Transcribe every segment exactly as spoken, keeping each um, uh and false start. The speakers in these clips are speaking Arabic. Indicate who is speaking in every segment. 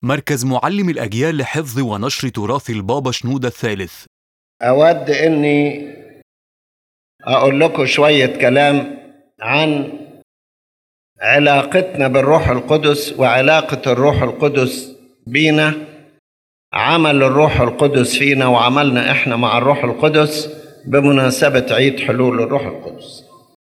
Speaker 1: مركز معلم الأجيال لحفظ ونشر تراث البابا شنودة الثالث.
Speaker 2: أود أني أقول لكم شوية كلام عن علاقتنا بالروح القدس وعلاقة الروح القدس بينا، عمل الروح القدس فينا وعملنا إحنا مع الروح القدس بمناسبة عيد حلول الروح القدس.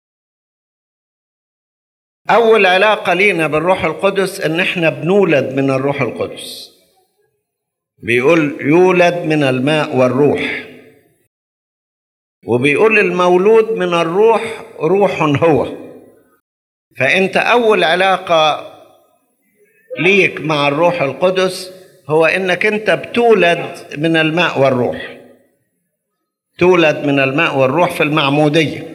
Speaker 2: أول علاقة لينا بالروح القدس إن إحنا بنولد من الروح القدس. بيقول يولد من الماء والروح، وبيقول المولود من الروح روح هو. فأنت أول علاقة ليك مع الروح القدس هو إنك أنت بتولد من الماء والروح، تولد من الماء والروح في المعمودية.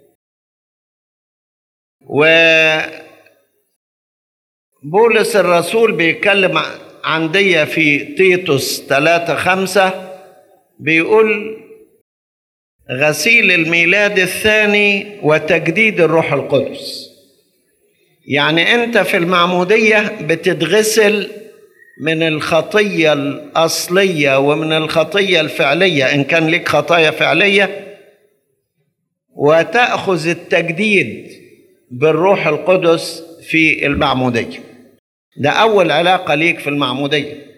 Speaker 2: وبولس الرسول بيتكلم عن دي في تيتوس ثلاثة خمسة، بيقول غسيل الميلاد الثاني وتجديد الروح القدس. يعني أنت في المعمودية بتتغسل من الخطية الأصلية ومن الخطية الفعلية إن كان لك خطايا فعلية، وتأخذ التجديد بالروح القدس في المعمودية. ده أول علاقة ليك في المعمودية،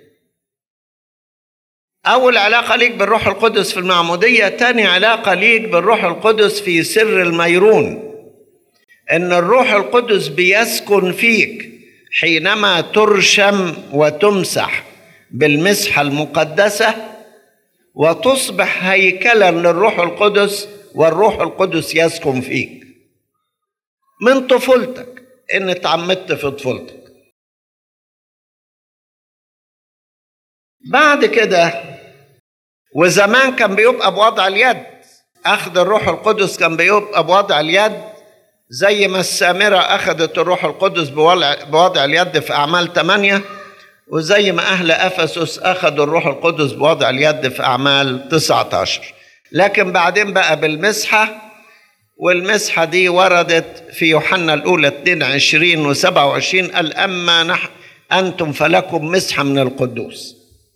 Speaker 2: أول علاقة ليك بالروح القدس في المعمودية. تاني علاقة ليك بالروح القدس في سر الميرون، إن الروح القدس بيسكن فيك حينما ترشم وتمسح بالمسحة المقدسة وتصبح هيكلا للروح القدس، والروح القدس يسكن فيك من طفولتك، إن اتعمدت في طفولتك. بعد كده، وزمان كان بيبقى بوضع اليد، أخذ الروح القدس كان بيبقى بوضع اليد، زي ما السامرة أخذت الروح القدس بوضع اليد في أعمال ثمانية، وزي ما أهل أفسس أخذوا الروح القدس بوضع اليد في أعمال تسعة عشر. لكن بعدين بقى بالمسحة، والمسحة دي وردت في يوحنا الأولى اثنين وعشرين وسبعة وعشرين، قال أما نحن أنتم فلكم مسحة من القدوس.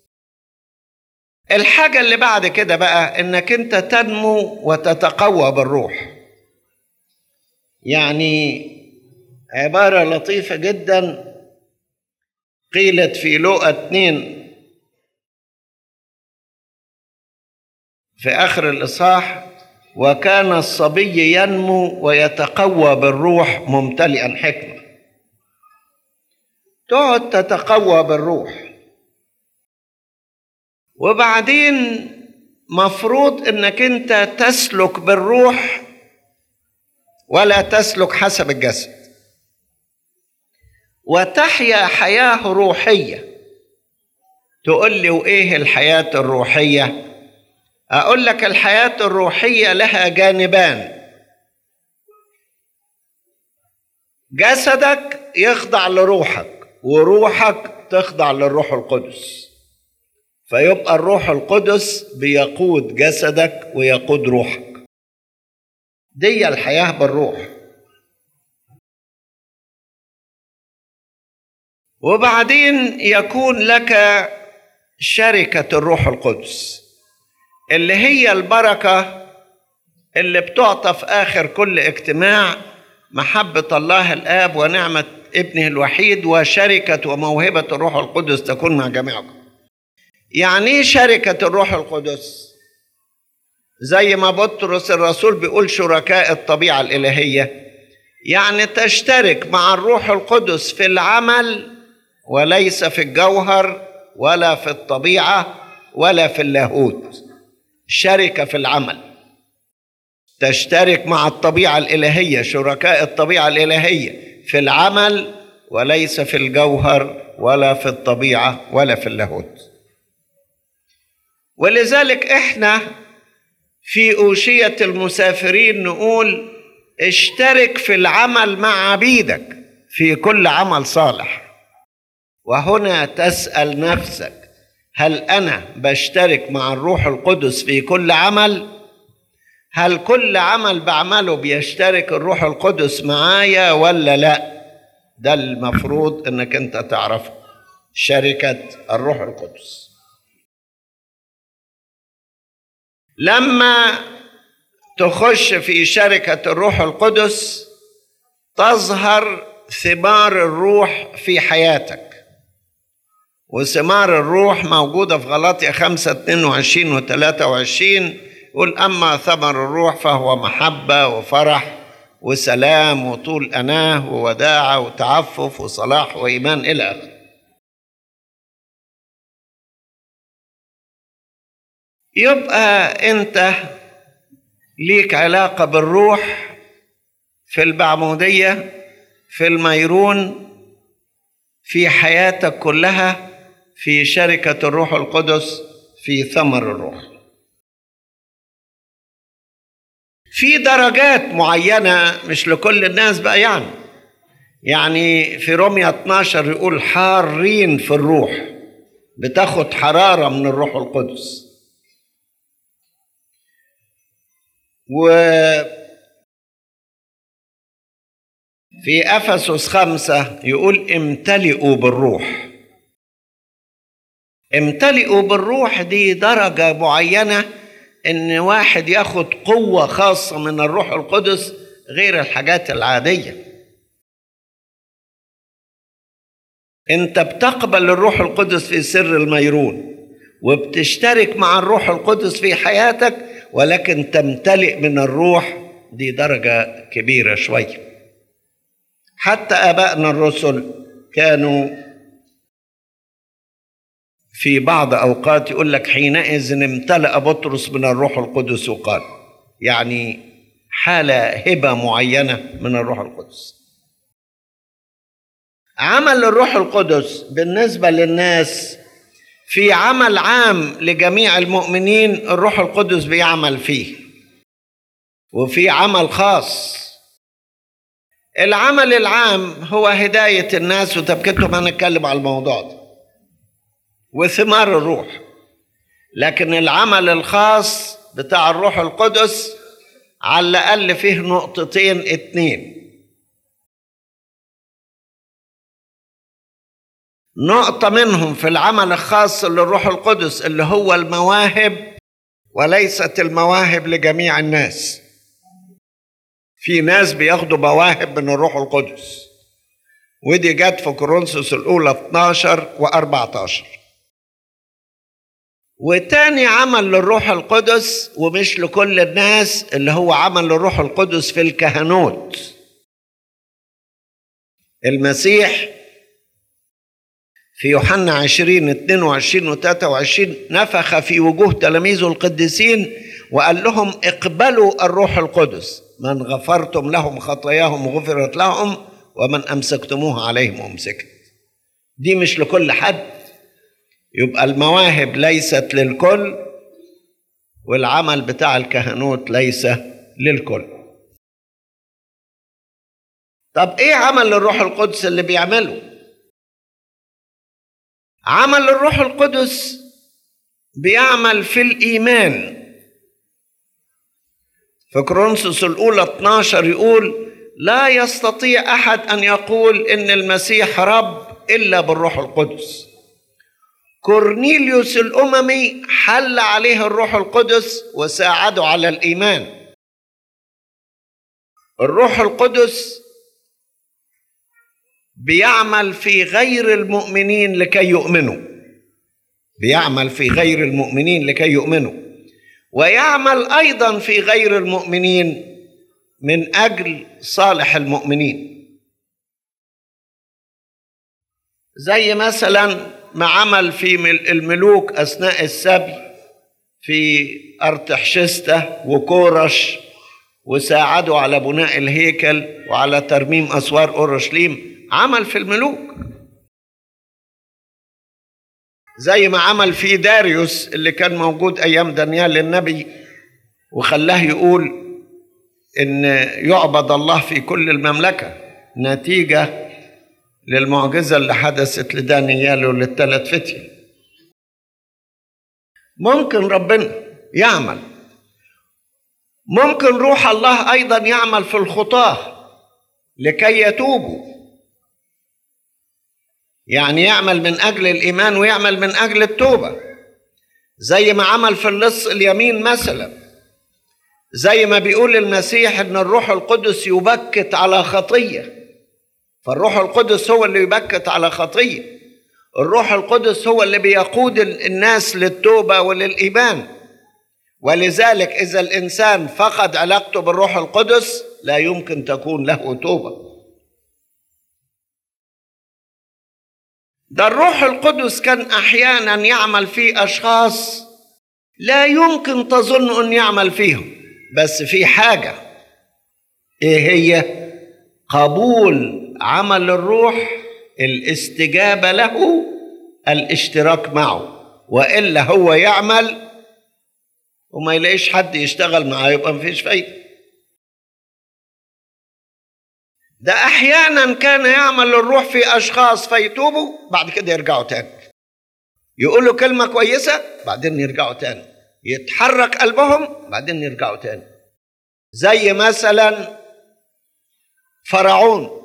Speaker 2: الحاجة اللي بعد كده بقى إنك أنت تنمو وتتقوى بالروح. يعني عبارة لطيفة جدا قيلت في لوقا اثنين في آخر الإصحاح: وكان الصبي ينمو ويتقوى بالروح ممتلئا حكمة. تقعد تتقوى بالروح، وبعدين مفروض انك انت تسلك بالروح ولا تسلك حسب الجسد، وتحيا حياة روحية. تقول لي وإيه الحياة الروحية؟ أقول لك الحياة الروحية لها جانبان: جسدك يخضع لروحك، وروحك تخضع للروح القدس، فيبقى الروح القدس بيقود جسدك ويقود روحك. دي الحياة بالروح. وبعدين يكون لك شركة الروح القدس، اللي هي البركة اللي بتعطى في آخر كل اجتماع: محبة الله الآب ونعمة ابنه الوحيد وشركة وموهبة الروح القدس تكون مع جميعكم. يعني ايه شركة الروح القدس؟ زي ما بطرس الرسول بيقول شركاء الطبيعة الإلهية، يعني تشترك مع الروح القدس في العمل وليس في الجوهر ولا في الطبيعة ولا في اللاهوت. شركة في العمل، تشترك مع الطبيعة الإلهية، شركاء الطبيعة الإلهية في العمل وليس في الجوهر ولا في الطبيعة ولا في اللاهوت. ولذلك احنا في أوشية المسافرين نقول: اشترك في العمل مع عبيدك في كل عمل صالح. وهنا تسأل نفسك: هل أنا بشترك مع الروح القدس في كل عمل؟ هل كل عمل بعمله بيشترك الروح القدس معايا ولا لا؟ ده المفروض انك انت تعرفه. شركة الروح القدس. لما تخش في شركة الروح القدس تظهر ثمار الروح في حياتك، وثمار الروح موجودة في غلاطية خمسة اتنين وعشرين و ثلاثة وعشرين. يقول أما ثمر الروح فهو محبة وفرح وسلام وطول أناه ووداعة وتعفف وصلاح وإيمان إلى آخره. يبقى أنت ليك علاقة بالروح في البعمودية، في الميرون، في حياتك كلها، في شركة الروح القدس، في ثمر الروح. في درجات معينة مش لكل الناس بقى، يعني يعني في رومية اتناشر يقول حارين في الروح، بتاخد حرارة من الروح القدس. وفي أفسس خمسة يقول امتلئوا بالروح. امتلئوا بالروح دي درجة معينة، ان واحد ياخد قوة خاصة من الروح القدس غير الحاجات العادية. انت بتقبل الروح القدس في سر الميرون وبتشترك مع الروح القدس في حياتك، ولكن تمتلئ من الروح، دي درجة كبيرة شوية. حتى آبائنا الرسل كانوا في بعض أوقات يقول لك حينئذ امتلأ بطرس من الروح القدس وقال، يعني حالة هبة معينة من الروح القدس. عمل الروح القدس بالنسبة للناس في عمل عام لجميع المؤمنين، الروح القدس بيعمل فيه، وفي عمل خاص. العمل العام هو هداية الناس وتبكيتهم، هنتكلم على الموضوع ده، وثمار الروح. لكن العمل الخاص بتاع الروح القدس على الأقل فيه نقطتين اتنين. نقطة منهم في العمل الخاص للروح القدس اللي هو المواهب، وليست المواهب لجميع الناس. في ناس بياخدوا مواهب من الروح القدس، ودي جت في كورنثوس الأولى اتناشر و أربعتاشر. وتاني عمل للروح القدس ومش لكل الناس اللي هو عمل للروح القدس في الكهنوت. المسيح في يوحنا عشرين اتنين وعشرين و ثلاثة وعشرين نفخ في وجوه تلاميذه القديسين وقال لهم اقبلوا الروح القدس، من غفرتم لهم خطاياهم غفرت لهم، ومن أمسكتموها عليهم أمسكت. دي مش لكل حد، يبقى المواهب ليست للكل، والعمل بتاع الكهنوت ليس للكل. طب ايه عمل الروح القدس اللي بيعمله؟ عمل الروح القدس بيعمل في الإيمان. في كورنثوس الأولى اتناشر يقول لا يستطيع أحد أن يقول إن المسيح رب إلا بالروح القدس. كورنيليوس الأممي حل عليه الروح القدس وساعده على الإيمان. الروح القدس بيعمل في غير المؤمنين لكي يؤمنوا، بيعمل في غير المؤمنين لكي يؤمنوا، ويعمل أيضا في غير المؤمنين من أجل صالح المؤمنين. زي مثلا ما عمل في الملوك أثناء السبي في أرتحشستة وكورش، وساعدوا على بناء الهيكل وعلى ترميم أسوار أورشليم. عمل في الملوك. زي ما عمل في داريوس اللي كان موجود أيام دانيال النبي وخلاه يقول إن يعبد الله في كل المملكة، نتيجة للمعجزة اللي حدثت لدانيال وللثلاث فتية. ممكن ربنا يعمل، ممكن روح الله أيضا يعمل في الخطاة لكي يتوبوا. يعني يعمل من أجل الإيمان ويعمل من أجل التوبة، زي ما عمل في اللص اليمين مثلا، زي ما بيقول المسيح إن الروح القدس يبكت على خطية، فالروح القدس هو اللي يبكت على خطية. الروح القدس هو اللي بيقود الناس للتوبة وللإيمان. ولذلك إذا الإنسان فقد علاقته بالروح القدس لا يمكن تكون له توبة. ده الروح القدس كان أحيانا يعمل في أشخاص لا يمكن تظن أن يعمل فيهم، بس في حاجة، إيه هي؟ قبول عمل الروح، الاستجابة له، الاشتراك معه. وإلا هو يعمل وما يلاقيش حد يشتغل معاه، يبقى مفيش فايدة. ده أحيانا كان يعمل الروح في أشخاص فيتوبوا بعد كده يرجعوا تاني، يقولوا كلمة كويسة بعدين يرجعوا تاني، يتحرك قلبهم بعدين يرجعوا تاني. زي مثلا فرعون،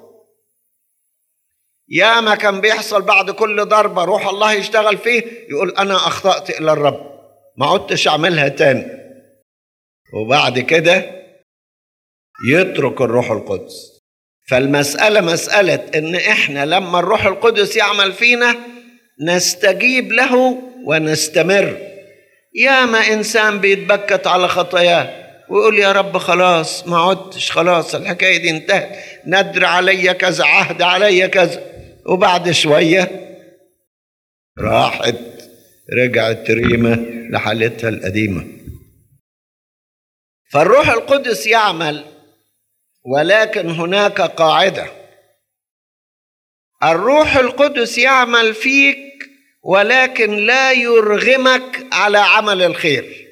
Speaker 2: يا ما كان بيحصل بعد كل ضربة روح الله يشتغل فيه يقول أنا أخطأت إلى الرب، ما عدتش أعملها تاني، وبعد كده يترك الروح القدس. فالمسألة مسألة إن إحنا لما الروح القدس يعمل فينا نستجيب له ونستمر. يا ما إنسان بيتبكت على خطاياه ويقول يا رب خلاص ما عدتش، خلاص الحكاية دي انتهت، ندر علي كذا، عهد علي كذا، وبعد شوية راحت رجعت ريمة لحالتها القديمة. فالروح القدس يعمل، ولكن هناك قاعدة: الروح القدس يعمل فيك ولكن لا يرغمك على عمل الخير.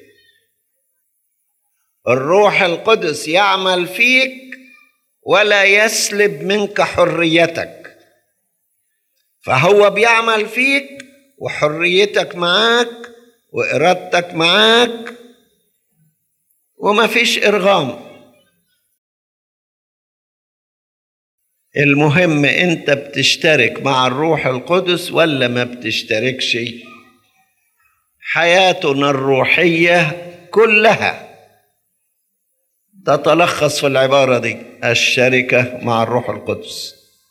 Speaker 2: الروح القدس يعمل فيك ولا يسلب منك حريتك، فهو بيعمل فيك وحريتك معاك وإرادتك معاك وما فيش إرغام. المهم أنت بتشترك مع الروح القدس ولا ما بتشتركش. حياتنا الروحية كلها تتلخص في العبارة دي: الشركة مع الروح القدس،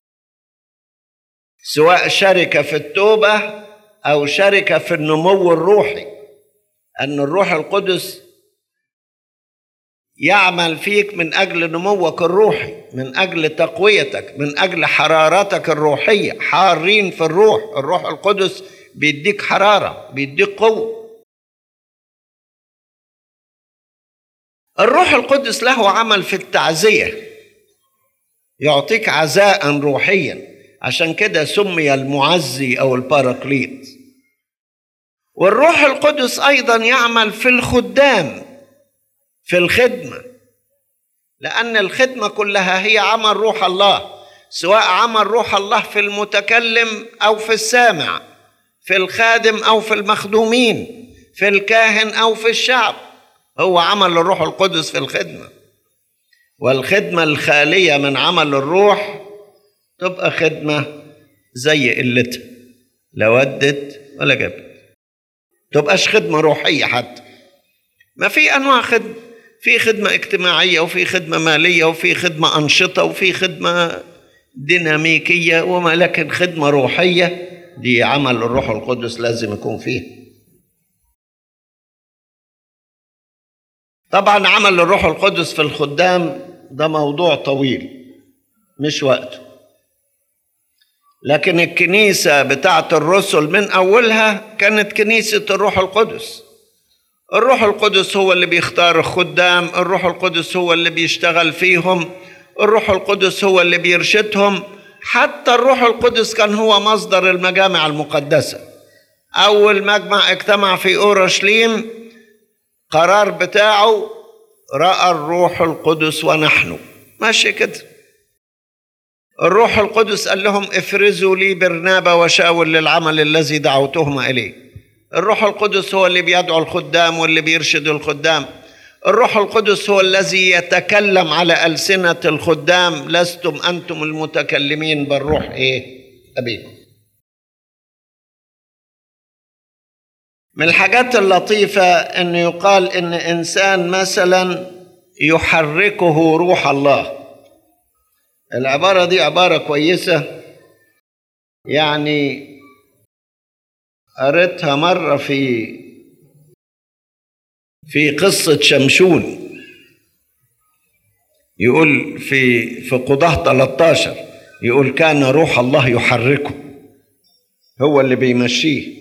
Speaker 2: سواء شركة في التوبة أو شركة في النمو الروحي. أن الروح القدس يعمل فيك من أجل نموك الروحي، من أجل تقويتك، من أجل حرارتك الروحية. حارين في الروح، الروح القدس بيديك حرارة، بيديك قوة. الروح القدس له عمل في التعزية، يعطيك عزاء روحيا، عشان كده سمي المعزي أو الباراكليت. والروح القدس أيضا يعمل في الخدام، في الخدمة، لأن الخدمة كلها هي عمل روح الله، سواء عمل روح الله في المتكلم أو في السامع، في الخادم أو في المخدومين، في الكاهن أو في الشعب. هو عمل الروح القدس في الخدمة. والخدمة الخالية من عمل الروح تبقى خدمة زي قلتها، لا ودت ولا جابت، تبقاش خدمة روحية حتى. ما في أنواع خدمة، في خدمة اجتماعية وفي خدمة مالية وفي خدمة أنشطة وفي خدمة ديناميكية، وما لكن خدمة روحية دي عمل الروح القدس لازم يكون فيها. طبعا عمل الروح القدس في الخدام ده موضوع طويل مش وقته، لكن الكنيسة بتاعت الرسل من أولها كانت كنيسة الروح القدس. الروح القدس هو اللي بيختار الخدام، الروح القدس هو اللي بيشتغل فيهم، الروح القدس هو اللي بيرشدهم. حتى الروح القدس كان هو مصدر المجامع المقدسة. أول مجمع اجتمع في أورشليم قرار بتاعه رأى الروح القدس ونحن ماشي كده. الروح القدس قال لهم افرزوا لي برنابا وشاول للعمل الذي دعوتهما إليه. الروح القدس هو اللي بيدعو الخدام واللي بيرشد الخدام. الروح القدس هو الذي يتكلم على ألسنة الخدام: لستم أنتم المتكلمين بالروح إيه أبيكم. من الحاجات اللطيفة أن يقال أن إنسان مثلا يحركه روح الله. العبارة دي عبارة كويسة، يعني قريتها مرة في في قصة شمشون. يقول في في قضاة ثلاثة عشر يقول كان روح الله يحركه، هو اللي بيمشيه.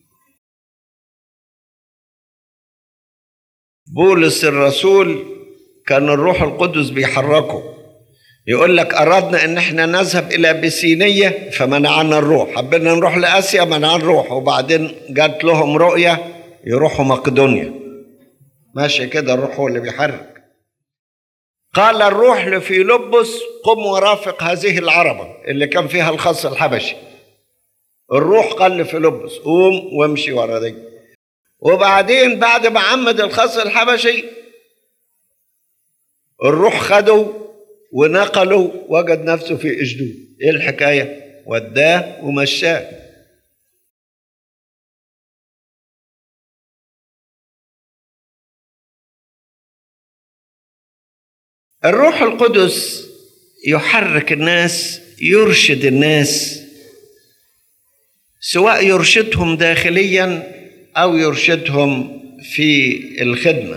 Speaker 2: بولس الرسول كان الروح القدس بيحركه. يقول لك أردنا إن احنا نذهب إلى بسينية فمنعنا الروح، حبينا نروح لآسيا منعنا الروح، وبعدين جات لهم رؤية يروحوا مقدونيا. ماشي كده، الروح هو اللي بيحرك. قال الروح لفيلبس قم ورافق هذه العربة اللي كان فيها الخص الحبشي. الروح قال لفيلبس قوم وامشي ورا دي. وبعدين بعد ما عمد الخص الحبشي الروح خده ونقله، وجد نفسه في أشدود. ايه الحكاية؟ وداه ومشاه. الروح القدس يحرك الناس، يرشد الناس، سواء يرشدهم داخليا أو يرشدهم في الخدمة.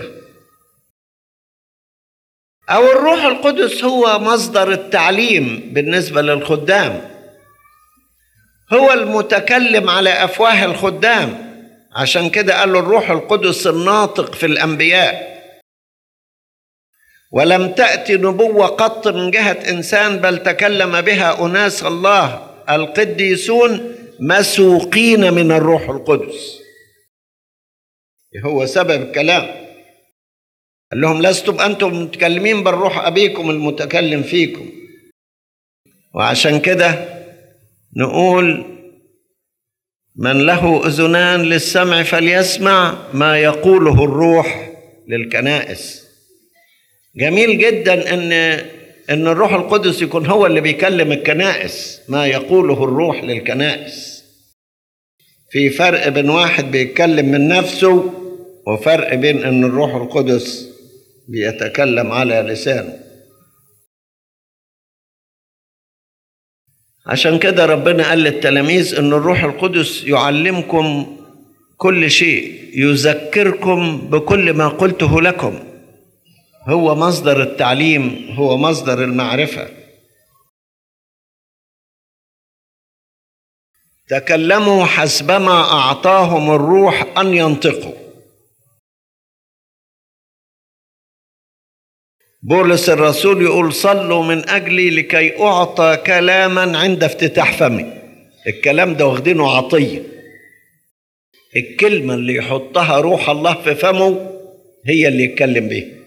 Speaker 2: أو الروح القدس هو مصدر التعليم بالنسبة للخدام، هو المتكلم على أفواه الخدام. عشان كده قالوا الروح القدس الناطق في الأنبياء. ولم تأتي نبوة قط من جهة إنسان، بل تكلم بها أناس الله القديسون مسوقين من الروح القدس. هو سبب الكلام. قال لهم لستم أنتم متكلمين بل روح أبيكم المتكلم فيكم. وعشان كده نقول من له أذنان للسمع فليسمع ما يقوله الروح للكنائس. جميل جدا ان ان الروح القدس يكون هو اللي بيكلم الكنائس، ما يقوله الروح للكنائس. في فرق بين واحد بيتكلم من نفسه وفرق بين ان الروح القدس بيتكلم على لسانه. عشان كده ربنا قال للتلاميذ ان الروح القدس يعلمكم كل شيء، يذكركم بكل ما قلته لكم. هو مصدر التعليم، هو مصدر المعرفة. تكلموا حسبما أعطاهم الروح أن ينطقوا. بولس الرسول يقول صلوا من أجلي لكي أعطى كلاما عند افتتاح فمي. الكلام ده واخدينه عطية. الكلمة اللي يحطها روح الله في فمه هي اللي يتكلم بيها.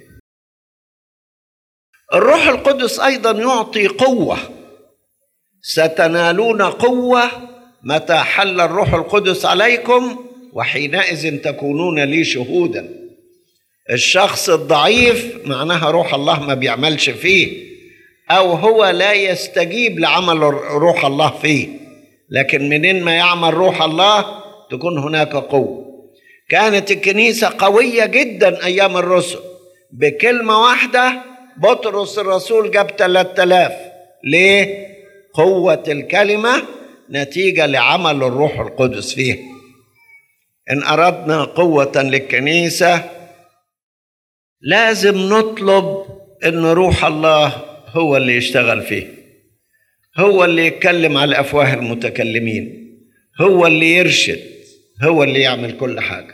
Speaker 2: الروح القدس أيضا يعطي قوة. ستنالون قوة متى حل الروح القدس عليكم وحينئذ تكونون لي شهودا. الشخص الضعيف معناها روح الله ما بيعملش فيه، أو هو لا يستجيب لعمل روح الله فيه. لكن منين ما يعمل روح الله تكون هناك قوة. كانت الكنيسة قوية جدا أيام الرسل. بكلمة واحدة بطرس الرسول جاب ثلاثة آلاف. ليه؟ قوة الكلمة نتيجة لعمل الروح القدس فيها. إن أردنا قوة للكنيسة لازم نطلب إن روح الله هو اللي يشتغل فيه، هو اللي يتكلم على أفواه المتكلمين، هو اللي يرشد، هو اللي يعمل كل حاجة.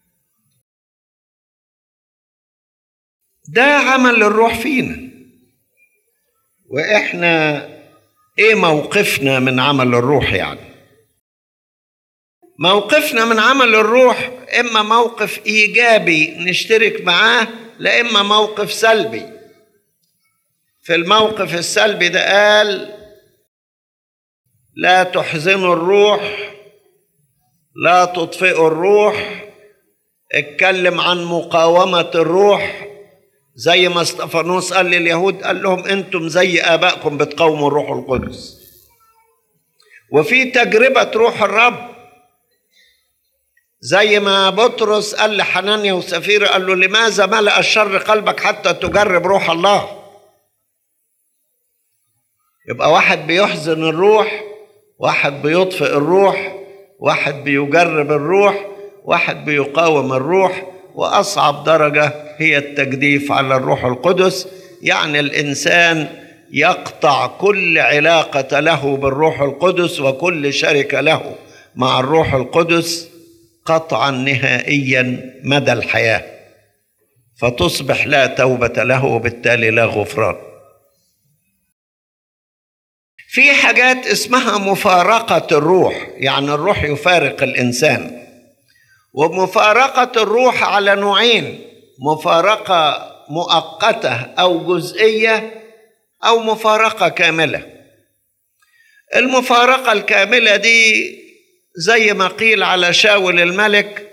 Speaker 2: ده عمل الروح فينا. وإحنا إيه موقفنا من عمل الروح؟ يعني موقفنا من عمل الروح إما موقف إيجابي نشترك معاه، لا إما موقف سلبي. في الموقف السلبي ده قال لا تحزنوا الروح، لا تطفئوا الروح. اتكلم عن مقاومة الروح، زي ما استفانوس قال لليهود، قال لهم انتم زي آبائكم بتقاوموا الروح القدس. وفي تجربة روح الرب زي ما بطرس قال لحنانيا وسفيرة، قال له لماذا ملأ الشر قلبك حتى تجرب روح الله؟ يبقى واحد بيحزن الروح، واحد بيطفئ الروح، واحد بيجرب الروح، واحد بيقاوم الروح، وأصعب درجة هي التجديف على الروح القدس. يعني الإنسان يقطع كل علاقة له بالروح القدس وكل شركة له مع الروح القدس قطعا نهائيا مدى الحياة، فتصبح لا توبة له وبالتالي لا غفران. في حاجات اسمها مفارقة الروح، يعني الروح يفارق الإنسان. ومفارقة الروح على نوعين: مفارقة مؤقتة أو جزئية، أو مفارقة كاملة. المفارقة الكاملة دي زي ما قيل على شاول الملك: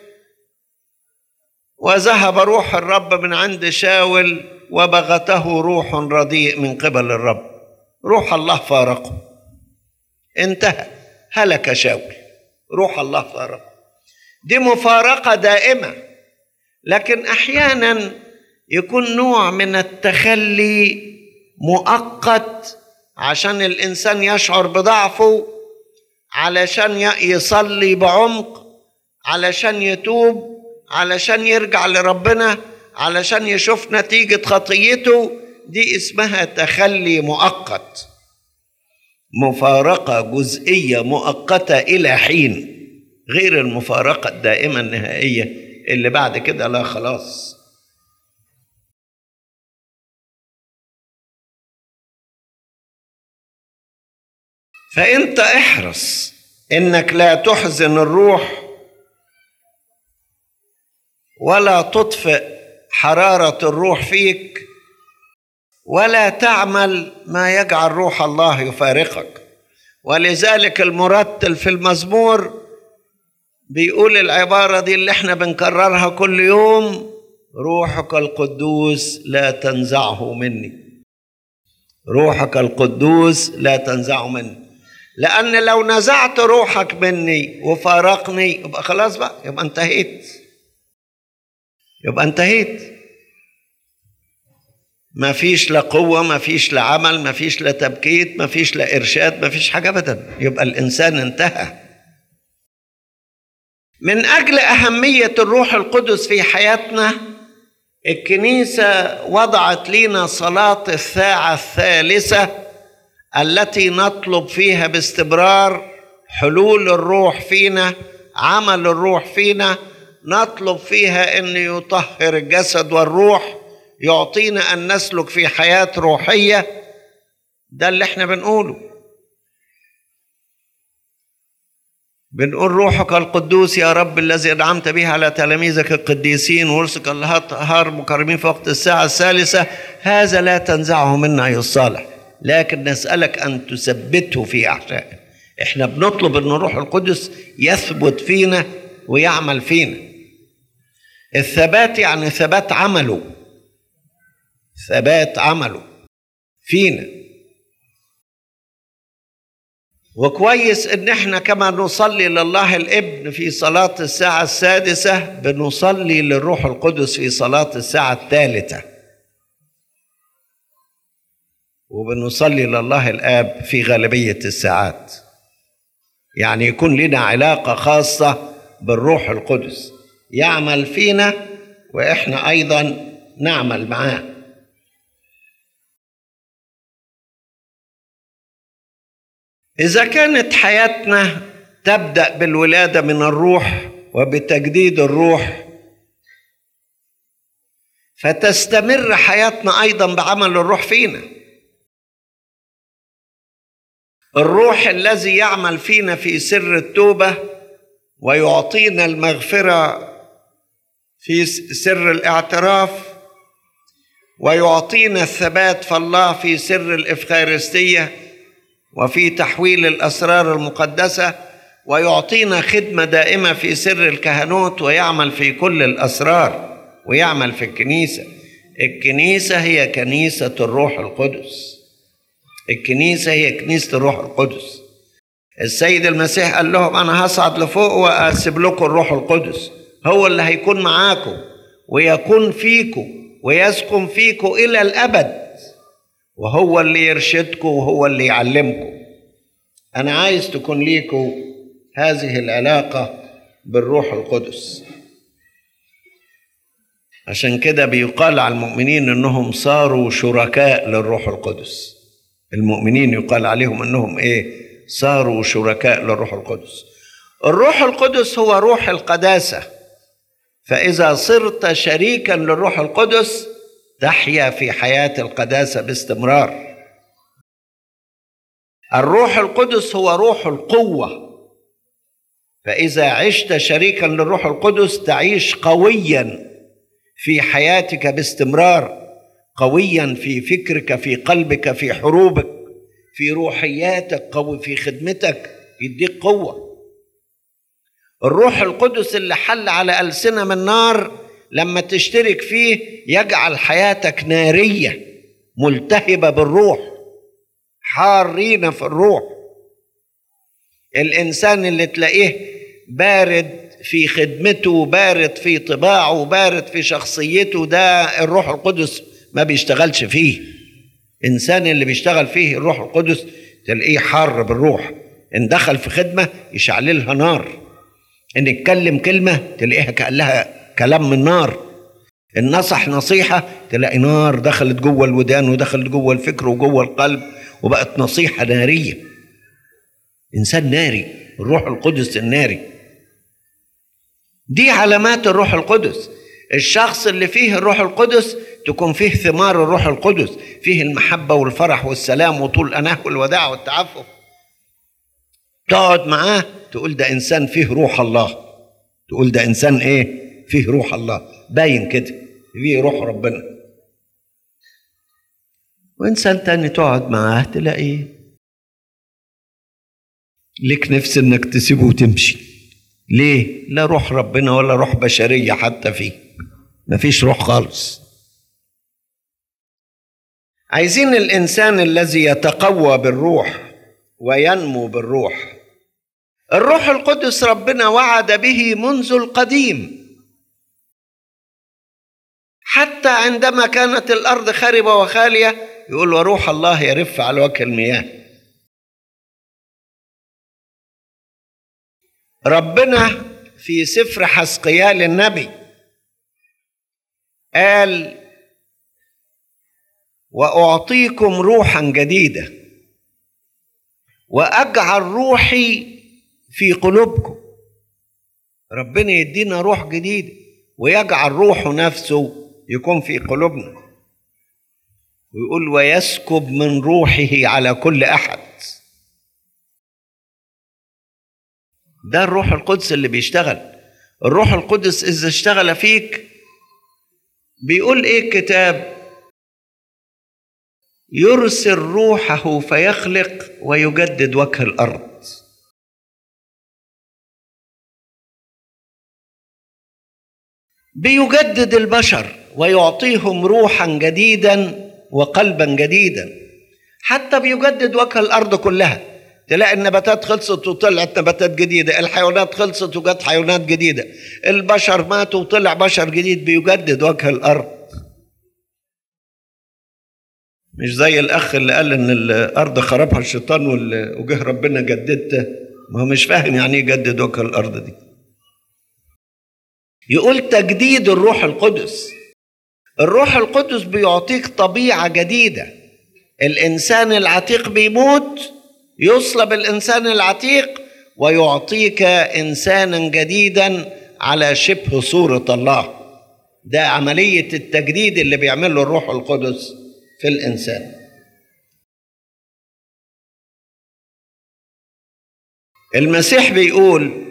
Speaker 2: وذهب روح الرب من عند شاول وبغته روح رديء من قبل الرب. روح الله فارقه، انتهى، هلك شاول، روح الله فارقه. دي مفارقة دائمة. لكن أحيانا يكون نوع من التخلي مؤقت عشان الإنسان يشعر بضعفه، علشان يصلي بعمق، علشان يتوب، علشان يرجع لربنا، علشان يشوف نتيجة خطيته. دي اسمها تخلي مؤقت، مفارقة جزئية مؤقتة إلى حين، غير المفارقة الدائمة النهائية اللي بعد كده لا خلاص. فأنت احرص إنك لا تحزن الروح ولا تطفئ حرارة الروح فيك، ولا تعمل ما يجعل روح الله يفارقك. ولذلك المرتل في المزمور بيقول العبارة دي اللي احنا بنكررها كل يوم: روحك القدوس لا تنزعه مني، روحك القدوس لا تنزعه مني. لأن لو نزعت روحك مني وفارقني يبقى خلاص بقى، يبقى انتهيت، يبقى انتهيت. ما فيش لا قوة، ما فيش لا عمل، ما فيش لا تبكيت، ما فيش لا إرشاد، ما فيش حاجة أبدا، يبقى الإنسان انتهى. من أجل أهمية الروح القدس في حياتنا، الكنيسة وضعت لنا صلاة الساعة الثالثة التي نطلب فيها باستمرار حلول الروح فينا، عمل الروح فينا. نطلب فيها أن يطهر الجسد والروح، يعطينا أن نسلك في حياة روحية. ده اللي احنا بنقوله. بنقول: روحك القدوس يا رب الذي أنعمت به على تلاميذك القديسين ورسلك الأطهار مكرمين في وقت الساعة الثالثة، هذا لا تنزعه منا أيها الصالح، لكن نسألك أن تثبته في أحشائنا. احنا بنطلب أن الروح القدس يثبت فينا ويعمل فينا. الثبات يعني ثبات عمله، ثبات عمله فينا. وكويس ان احنا كما نصلي لله الابن في صلاة الساعة السادسة، بنصلي للروح القدس في صلاة الساعة الثالثة، وبنصلي لله الاب في غالبية الساعات. يعني يكون لنا علاقة خاصة بالروح القدس، يعمل فينا واحنا ايضا نعمل معاه. إذا كانت حياتنا تبدأ بالولادة من الروح وبتجديد الروح، فتستمر حياتنا أيضا بعمل الروح فينا. الروح الذي يعمل فينا في سر التوبة ويعطينا المغفرة في سر الاعتراف، ويعطينا الثبات في الله في سر الإفخارستية وفي تحويل الأسرار المقدسة، ويعطينا خدمة دائمة في سر الكهنوت، ويعمل في كل الأسرار، ويعمل في الكنيسة. الكنيسة هي كنيسة الروح القدس، الكنيسة هي كنيسة الروح القدس. السيد المسيح قال لهم أنا هصعد لفوق وأسيب لكم الروح القدس، هو اللي هيكون معاكم ويكون فيكم ويسكن فيكم إلى الأبد، وهو اللي يرشدكم وهو اللي يعلمكم. أنا عايز تكون ليكم هذه العلاقة بالروح القدس. عشان كده بيقال على المؤمنين إنهم صاروا شركاء للروح القدس. المؤمنين يقال عليهم إنهم إيه؟ صاروا شركاء للروح القدس. الروح القدس هو روح القداسة، فإذا صرت شريكا للروح القدس تحيا في حياة القداسة باستمرار. الروح القدس هو روح القوة، فإذا عشت شريكا للروح القدس تعيش قويا في حياتك باستمرار، قويا في فكرك، في قلبك، في حروبك، في روحياتك، قوي في خدمتك، يديك قوة. الروح القدس اللي حل على ألسنة من نار لما تشترك فيه يجعل حياتك نارية ملتهبة بالروح، حارين في الروح. الإنسان اللي تلاقيه بارد في خدمته، بارد في طباعه، بارد في شخصيته، ده الروح القدس ما بيشتغلش فيه. إنسان اللي بيشتغل فيه الروح القدس تلاقيه حار بالروح، إن دخل في خدمة يشعللها نار، إن يتكلم كلمة تلاقيها كأنها كلام من نار، إن نصح نصيحة تلاقي نار دخلت جوه الودان ودخلت جوه الفكر وجوه القلب وبقت نصيحة نارية. إنسان ناري، الروح القدس الناري. دي علامات الروح القدس. الشخص اللي فيه الروح القدس تكون فيه ثمار الروح القدس، فيه المحبة والفرح والسلام وطول الأناة والوداع والتعفف. تقعد معاه تقول ده إنسان فيه روح الله، تقول ده إنسان إيه؟ فيه روح الله، باين كده فيه روح ربنا. وإنسان تاني تقعد معاه تلاقيه لك نفس إنك تسيبه وتمشي. ليه؟ لا روح ربنا ولا روح بشرية حتى فيه، مفيش روح خالص. عايزين الإنسان الذي يتقوى بالروح وينمو بالروح. الروح القدس ربنا وعد به منذ القديم، حتى عندما كانت الأرض خاربة وخالية يقول وروح الله يرف على وجه المياه. ربنا في سفر حزقيال النبي قال وأعطيكم روحا جديدة وأجعل روحي في قلوبكم. ربنا يدينا روح جديد ويجعل روحه نفسه يكون في قلوبنا، ويقول ويسكب من روحه على كل أحد. ده الروح القدس اللي بيشتغل. الروح القدس إذا اشتغل فيك بيقول إيه الكتاب؟ يرسل روحه فيخلق ويجدد وجه الأرض. بيجدد البشر ويعطيهم روحا جديدا وقلبا جديدا، حتى بيجدد وجه الأرض كلها. تلاقي النباتات خلصت وطلعت نباتات جديدة، الحيوانات خلصت وجت حيوانات جديدة، البشر ماتوا وطلع بشر جديد. بيجدد وجه الأرض، مش زي الأخ اللي قال إن الأرض خربها الشيطان وجه ربنا جددته. ما هو مش فاهم يعني إيه يجدد وجه الأرض دي. يقول تجديد الروح القدس. الروح القدس بيعطيك طبيعة جديدة. الإنسان العتيق بيموت، يصلب الإنسان العتيق ويعطيك إنسانا جديدا على شبه صورة الله. ده عملية التجديد اللي بيعمله الروح القدس في الإنسان. المسيح بيقول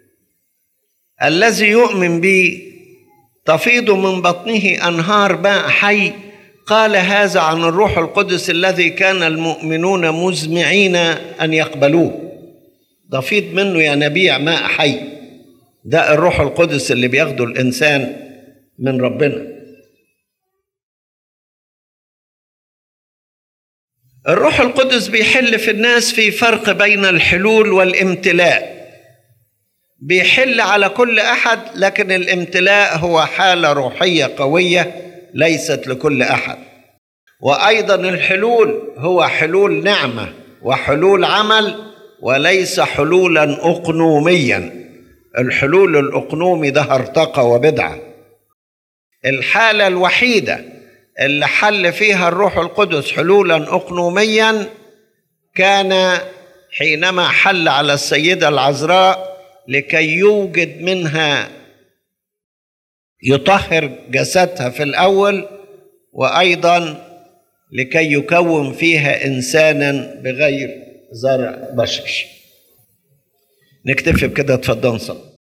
Speaker 2: الذي يؤمن بي تفيض من بطنه أنهار ماء حي. قال هذا عن الروح القدس الذي كان المؤمنون مزمعين أن يقبلوه. تفيض منه ينابيع ماء حي. ده الروح القدس اللي بياخده الإنسان من ربنا. الروح القدس بيحل في الناس في فرق بين الحلول والامتلاء. بيحل على كل أحد، لكن الامتلاء هو حالة روحية قوية ليست لكل أحد. وأيضا الحلول هو حلول نعمة وحلول عمل، وليس حلولا أقنوميا. الحلول الأقنومي ده هرطقة وبدعة. الحالة الوحيدة اللي حل فيها الروح القدس حلولا أقنوميا كان حينما حل على السيدة العذراء لكي يوجد منها، يطهر جسدها في الأول، وأيضا لكي يكون فيها إنسانا بغير زرع بشر. نكتفي بكده، اتفضل نصلي.